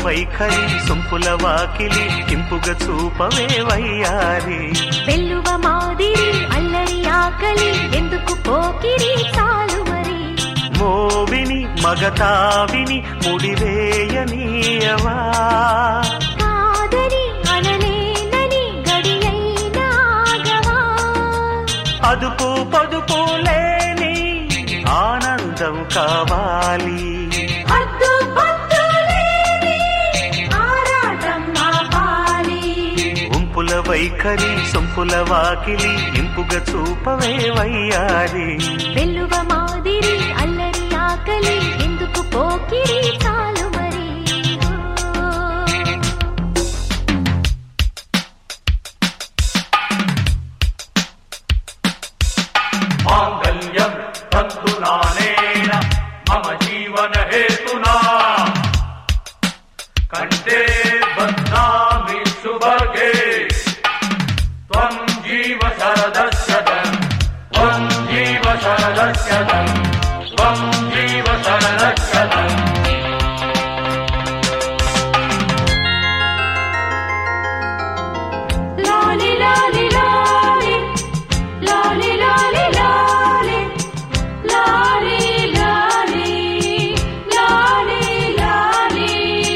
వైఖరి సొంపుల వాకిలి ఇంపుగా చూపవే వయ్యారి వెల్లువ మాదిరి అల్లరి ఆకలి ఎందుకు పోకిరి చాలు మరి మోవిని మగతావిని ముడివేయనీయవా కాదని అనలేనని గడియైనాగవా అదుపు పొదుపు లేని ఆనందం కావాలి హద్దు పొద్దు లేని ఆరాటం ఆపాలి ఉంపుల వైఖరి సొంపుల వాకిలి ఇంపుగా చూపవే వయ్యారి వెల్లువ మాదిరి అల్లరి ఆకలి ఎందుకు పోకిరి చాలు మరి మాంగళ్యం తంతునానేన మమ జీవన హేతునా కంఠే బధ్నామి సుభగే త్వం జీవ శరదస్యతం త్వం జీవ శరదస్యతం త్వం జీవ శరదస్యతం లాలి లాలి లాలి లాలి లాలి లాలి లాలి లాలి లాలి లాలి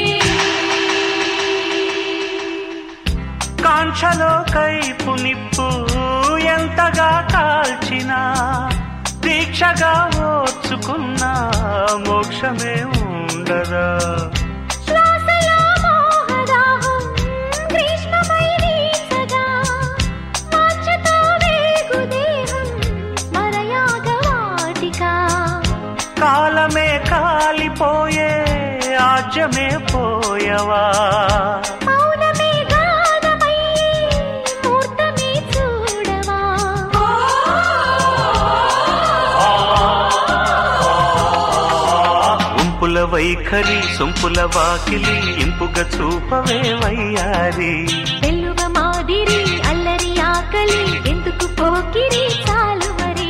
కాంక్షలో కైపు నిప్పు ఎంతగా కాల్చినా దీక్షగా ఓర్చుకున్న మోక్షమే ఉండదా శ్వాసలో మోహదాహం గ్రీష్మమై వీచగా వాంఛతో వేగు దేహం మరయాగవాటికా కాలమే కాలిపోయే ఆజ్యమే పోయవా మౌనమే గానమై మూర్తమే చూడవా ఉంపుల వైఖరి సొంపుల వాకిలి ఇంపుగా చూపవే వయ్యారి వెల్లువ మాదిరి అల్లరి ఆకలి ఎందుకు పోకిరి చాలు మరి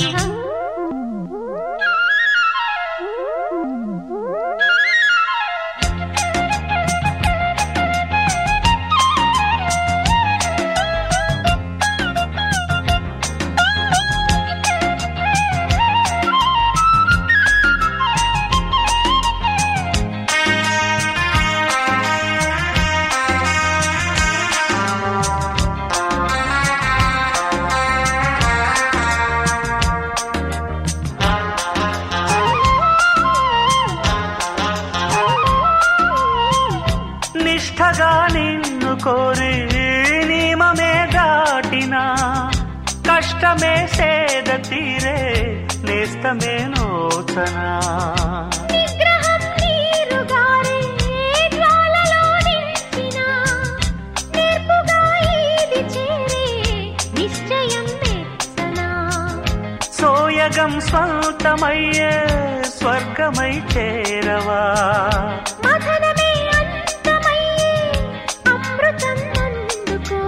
నిష్ఠగా నిన్ను కోరి నియమమే దాటినా కష్టమే సేద తీరే నేస్తమే నోచనా నిగ్రహం నీరుగారే జ్వాలలో నిలిచినా నేర్పుగా ఈది చేరే నిశ్చయం మెచ్చనా సోయగం స్వంతమయ్యే స్వర్గమై చేరవా మథనమే అంతమయ్యే అమృతం అందుకో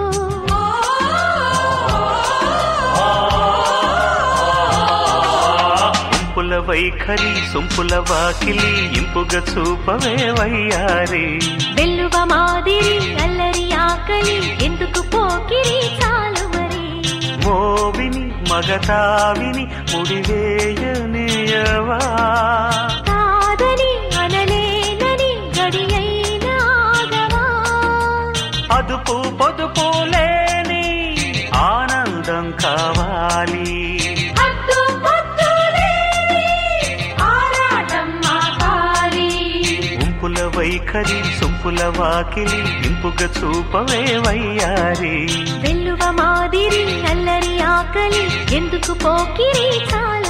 ఉంపుల వైఖరి సొంపుల వాకిలి ఇంపుగా చూపవే వయ్యారి వెల్లువ మాదిరి అల్లరి ఆకలి ఎందుకు పోకిరి చాలు మరి మోవిని మగతావిని ముడివేయనీయవా కాదని అనలేనని గడియైనాగవా అదుపు పొదుపు లేని ఆనందం కావాలి హద్దు పొద్దు లేని ఆరాటం ఆపాలి ఉంపుల వైఖరి సొంపుల వాకిలి ఇంపుగా చూపవే వయ్యారి వెల్లువ మాదిరి అల్లరి ఆకలి ఎందుకు పోకిరి చాలు